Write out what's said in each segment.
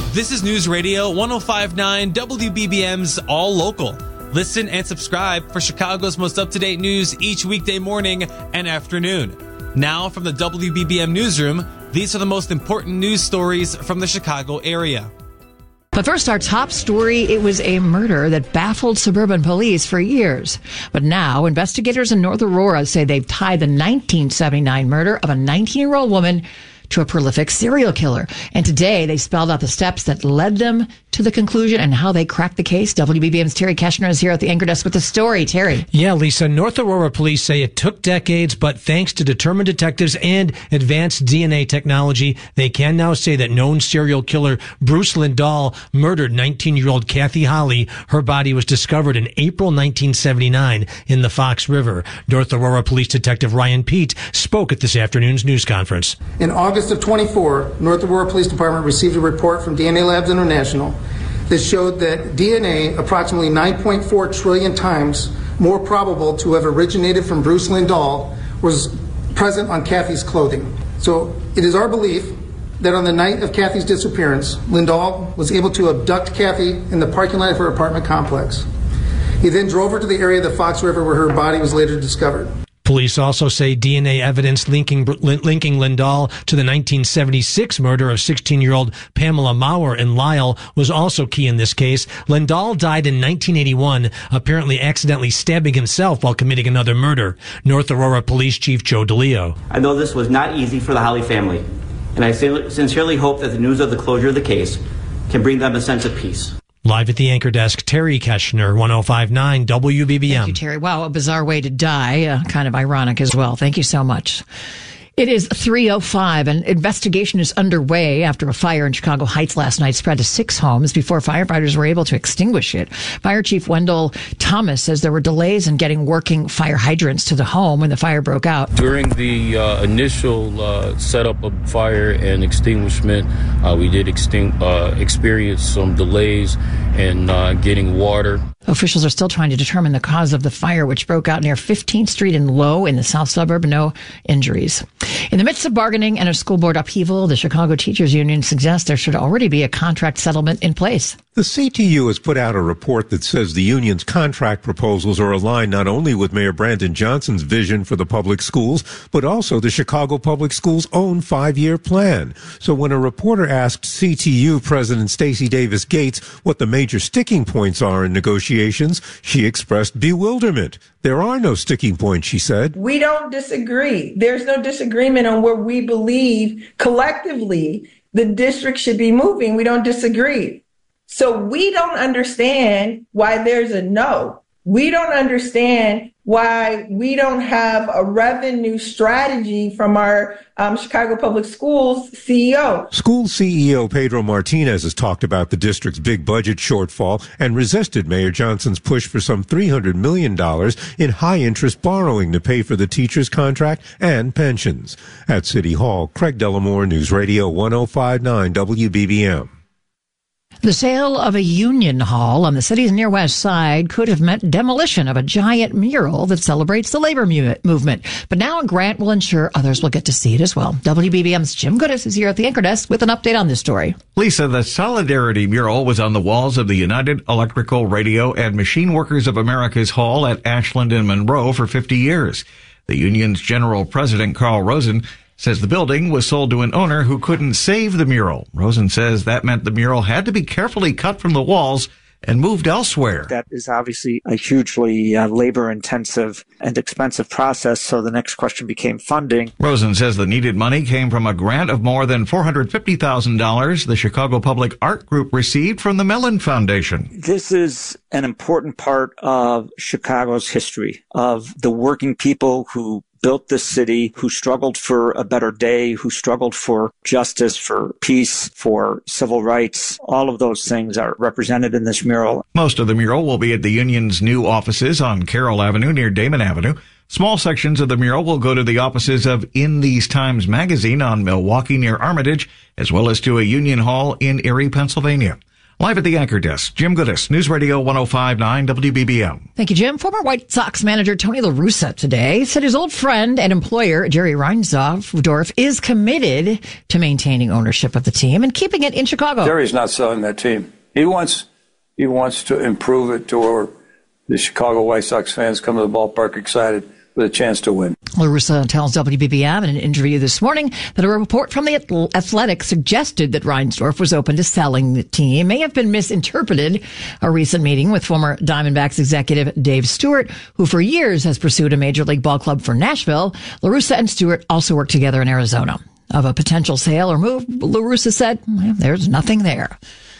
This is News Radio 105.9 WBBM's All Local. Listen and subscribe for Chicago's most up-to-date news each weekday morning and afternoon. Now from the WBBM Newsroom, these are the most important news stories from the Chicago area. But first, our top story, it was a murder that baffled suburban police for years. But now, investigators in North Aurora say they've tied the 1979 murder of a 19-year-old woman to a prolific serial killer. And today, they spelled out the steps that led them to the conclusion and how they cracked the case. WBBM's Terry Keshner is here at the anchor desk with the story. Terry. Yeah, Lisa, North Aurora police say it took decades, but thanks to determined detectives and advanced DNA technology, they can now say that known serial killer Bruce Lindahl murdered 19-year-old Kathy Holly. Her body was discovered in April 1979 in the Fox River. North Aurora Police Detective Ryan Pete spoke at this afternoon's news conference. In August of 24, North Aurora Police Department received a report from DNA Labs International that showed that DNA, approximately 9.4 trillion times more probable to have originated from Bruce Lindahl, was present on Kathy's clothing. So it is our belief that on the night of Kathy's disappearance, Lindahl was able to abduct Kathy in the parking lot of her apartment complex. He then drove her to the area of the Fox River where her body was later discovered. Police also say DNA evidence linking Lindahl to the 1976 murder of 16-year-old Pamela Maurer in Lisle was also key in this case. Lindahl died in 1981, apparently accidentally stabbing himself while committing another murder. North Aurora Police Chief Joe DeLeo. I know this was not easy for the Holly family, and I sincerely hope that the news of the closure of the case can bring them a sense of peace. Live at the anchor desk, Terry Keshner, 105.9 WBBM. Thank you, Terry. Wow, a bizarre way to die. Kind of ironic as well. Thank you so much. It is 3:05. An investigation is underway after a fire in Chicago Heights last night spread to 6 homes before firefighters were able to extinguish it. Fire Chief Wendell Thomas says there were delays in getting working fire hydrants to the home when the fire broke out. During the initial setup of fire and extinguishment, we did experience some delays in getting water. Officials are still trying to determine the cause of the fire, which broke out near 15th Street in Low in the south suburb. No injuries. In the midst of bargaining and a school board upheaval, the Chicago Teachers Union suggests there should already be a contract settlement in place. The CTU has put out a report that says the union's contract proposals are aligned not only with Mayor Brandon Johnson's vision for the public schools, but also the Chicago Public Schools' own 5-year plan. So when a reporter asked CTU President Stacey Davis Gates what the major sticking points are in negotiations, she expressed bewilderment. There are no sticking points, she said. We don't disagree. There's no disagreement on where we believe collectively the district should be moving. We don't disagree. So we don't understand why there's a no. We don't understand why we don't have a revenue strategy from our Chicago Public Schools CEO. School CEO Pedro Martinez has talked about the district's big budget shortfall and resisted Mayor Johnson's push for some $300 million in high-interest borrowing to pay for the teacher's contract and pensions. At City Hall, Craig Dellamore, News Radio 105.9 WBBM. The sale of a union hall on the city's near west side could have meant demolition of a giant mural that celebrates the labor movement. But now a grant will ensure others will get to see it as well. WBBM's Jim Goodis is here at the anchor desk with an update on this story. Lisa, the Solidarity mural was on the walls of the United Electrical, Radio, and Machine Workers of America's Hall at Ashland and Monroe for 50 years. The union's general president, Carl Rosen, says the building was sold to an owner who couldn't save the mural. Rosen says that meant the mural had to be carefully cut from the walls and moved elsewhere. That is obviously a hugely labor-intensive and expensive process, so the next question became funding. Rosen says the needed money came from a grant of more than $450,000 the Chicago Public Art Group received from the Mellon Foundation. This is an important part of Chicago's history, of the working people who built this city, who struggled for a better day, who struggled for justice, for peace, for civil rights. All of those things are represented in this mural. Most of the mural will be at the union's new offices on Carroll Avenue near Damon Avenue. Small sections of the mural will go to the offices of In These Times magazine on Milwaukee near Armitage, as well as to a union hall in Erie, Pennsylvania. Live at the anchor desk, Jim Goodis, News Radio 105.9 WBBM. Thank you, Jim. Former White Sox manager Tony La Russa today said his old friend and employer, Jerry Reinsdorf, is committed to maintaining ownership of the team and keeping it in Chicago. Jerry's not selling that team. He wants to improve it to where the Chicago White Sox fans come to the ballpark excited with a chance to win. La Russa tells WBBM in an interview this morning that a report from the Athletic suggested that Reinsdorf was open to selling the team may have been misinterpreted. A recent meeting with former Diamondbacks executive Dave Stewart, who for years has pursued a major league ball club for Nashville. La Russa and Stewart also worked together in Arizona. Of a potential sale or move, La Russa said, well, there's nothing there.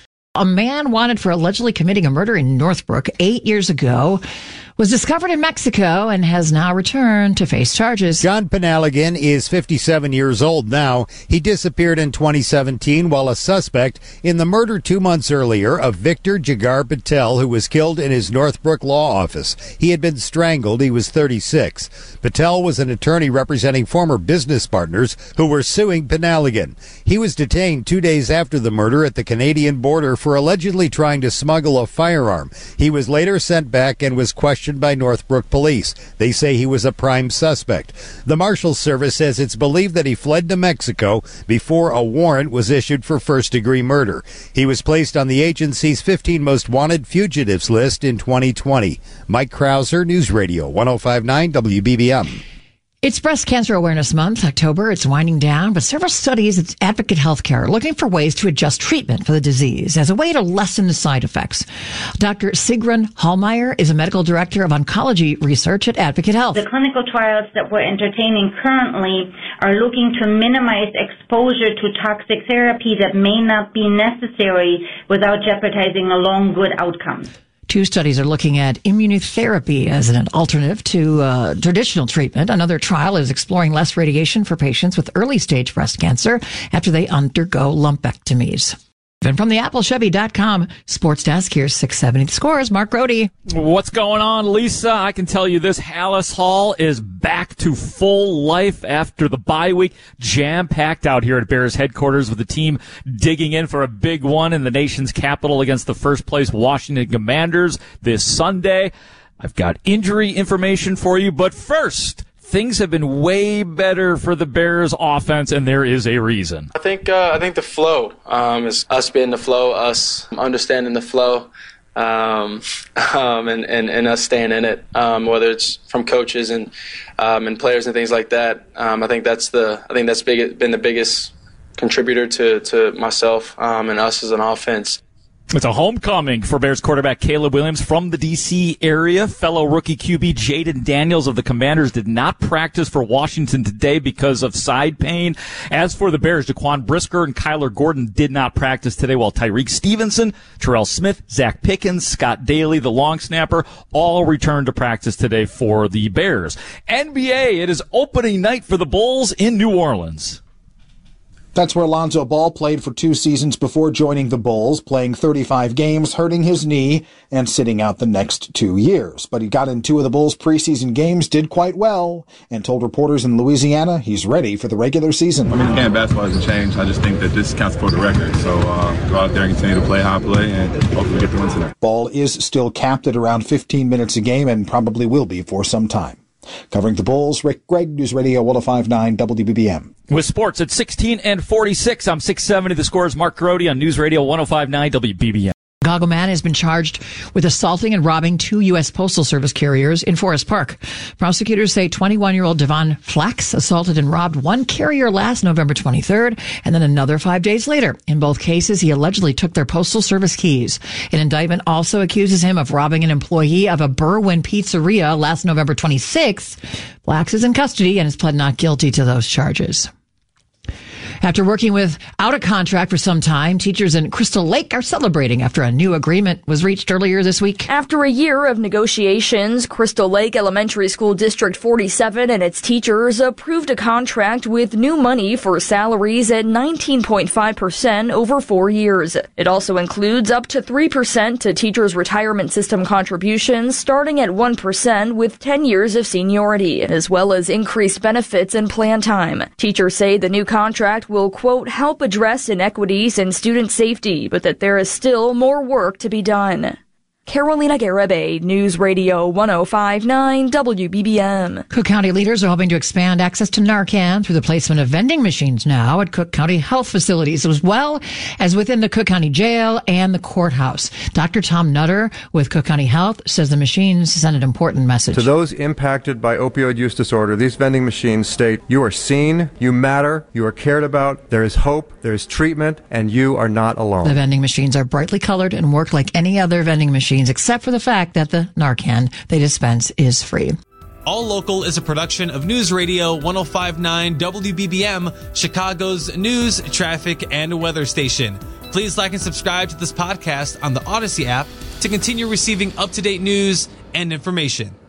A man wanted for allegedly committing a murder in Northbrook 8 years ago was discovered in Mexico and has now returned to face charges. John Penaligan is 57 years old now. He disappeared in 2017 while a suspect in the murder 2 months earlier of Victor Jagar Patel, who was killed in his Northbrook law office. He had been strangled. He was 36. Patel was an attorney representing former business partners who were suing Penaligan. He was detained 2 days after the murder at the Canadian border for allegedly trying to smuggle a firearm. He was later sent back and was questioned by Northbrook police. They say he was a prime suspect. The Marshals Service says it's believed that he fled to Mexico before a warrant was issued for first-degree murder. He was placed on the agency's 15 most wanted fugitives list in 2020. Mike Krauser, News Radio 105.9 WBBM. It's Breast Cancer Awareness Month, October. It's winding down, but several studies at Advocate Healthcare are looking for ways to adjust treatment for the disease as a way to lessen the side effects. Dr. Sigrun Hallmeyer is a medical director of oncology research at Advocate Health. The clinical trials that we're entertaining currently are looking to minimize exposure to toxic therapy that may not be necessary without jeopardizing a long, good outcome. 2 studies are looking at immunotherapy as an alternative to traditional treatment. Another trial is exploring less radiation for patients with early-stage breast cancer after they undergo lumpectomies. And from the AppleChevy.com sports desk, here's 670 The Scores, Mark Grody. What's going on, Lisa? I can tell you this, Hallis Hall is back to full life after the bye week. Jam-packed out here at Bears headquarters with the team digging in for a big one in the nation's capital against the first-place Washington Commanders this Sunday. I've got injury information for you, but first, things have been way better for the Bears offense, and there is a reason. I think the flow is us being the flow, us understanding the flow, and us staying in it. Whether it's from coaches and players and things like that. I think that's been the biggest contributor to myself and us as an offense. It's a homecoming for Bears quarterback Caleb Williams from the D.C. area. Fellow rookie QB Jaden Daniels of the Commanders did not practice for Washington today because of side pain. As for the Bears, Jaquan Brisker and Kyler Gordon did not practice today, while Tyreek Stevenson, Terrell Smith, Zach Pickens, Scott Daly, the long snapper, all returned to practice today for the Bears. NBA, it is opening night for the Bulls in New Orleans. That's where Lonzo Ball played for 2 seasons before joining the Bulls, playing 35 games, hurting his knee, and sitting out the next 2 years. But he got in 2 of the Bulls' preseason games, did quite well, and told reporters in Louisiana he's ready for the regular season. I mean, the game of basketball hasn't changed. I just think that this counts for the record. So go out there and continue to play how I play and hopefully get the win tonight. Ball is still capped at around 15 minutes a game and probably will be for some time. Covering the Bulls, Rick Gregg, News Radio 105.9 WBBM. With sports at 16 and 46, I'm 670 The Scores, Mark Grody on News Radio 105.9 WBBM. Chicago man has been charged with assaulting and robbing 2 U.S. Postal Service carriers in Forest Park. Prosecutors say 21-year-old Devon Flax assaulted and robbed one carrier last November 23rd and then another 5 days later. In both cases, he allegedly took their Postal Service keys. An indictment also accuses him of robbing an employee of a Berwyn pizzeria last November 26th. Flax is in custody and has pled not guilty to those charges. After working without a contract for some time, teachers in Crystal Lake are celebrating after a new agreement was reached earlier this week. After a year of negotiations, Crystal Lake Elementary School District 47 and its teachers approved a contract with new money for salaries at 19.5% over 4 years. It also includes up to 3% to teachers' retirement system contributions, starting at 1% with 10 years of seniority, as well as increased benefits and plan time. Teachers say the new contract will, quote, help address inequities and student safety, but that there is still more work to be done. Carolina Garibay, News Radio 105.9 WBBM. Cook County leaders are hoping to expand access to Narcan through the placement of vending machines now at Cook County health facilities, as well as within the Cook County Jail and the courthouse. Dr. Tom Nutter with Cook County Health says the machines send an important message. To those impacted by opioid use disorder, these vending machines state, you are seen, you matter, you are cared about, there is hope, there is treatment, and you are not alone. The vending machines are brightly colored and work like any other vending machines, except for the fact that the Narcan they dispense is free. All Local is a production of News Radio 105.9 WBBM, Chicago's news, traffic, and weather station. Please like and subscribe to this podcast on the Odyssey app to continue receiving up-to-date news and information.